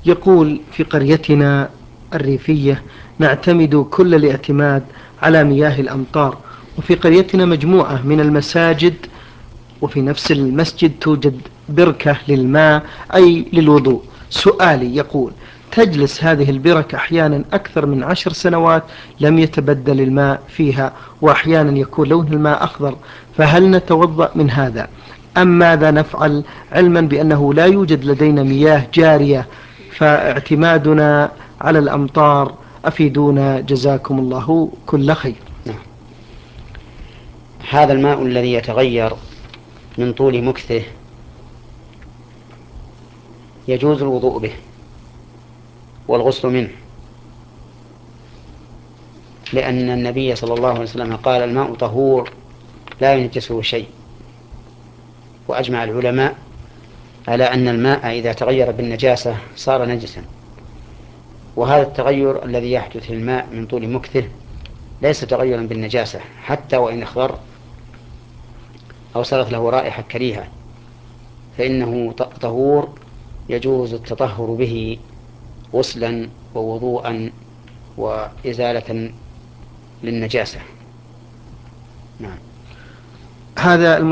يقول: في قريتنا الريفية نعتمد كل الاعتماد على مياه الأمطار، وفي قريتنا مجموعة من المساجد، وفي نفس المسجد توجد بركة للماء أي للوضوء. سؤالي يقول: تجلس هذه البركة أحيانا أكثر من 10 سنوات لم يتبدل الماء فيها، وأحيانا يكون لون الماء أخضر، فهل نتوضأ من هذا أم ماذا نفعل، علما بأنه لا يوجد لدينا مياه جارية فاعتمادنا على الأمطار؟ أفيدونا جزاكم الله كل خير. نعم. هذا الماء الذي يتغير من طول مكثه يجوز الوضوء به والغسل منه، لأن النبي صلى الله عليه وسلم قال: الماء طهور لا ينجسه شيء. وأجمع العلماء على أن الماء إذا تغير بالنجاسة صار نجسا، وهذا التغير الذي يحدث للماء من طول مكثه ليس تغيرا بالنجاسة، حتى وإن اخضر أو صارت له رائحة كريهة فإنه طهور يجوز التطهر به غسلا ووضوءا وإزالة للنجاسة. نعم. هذا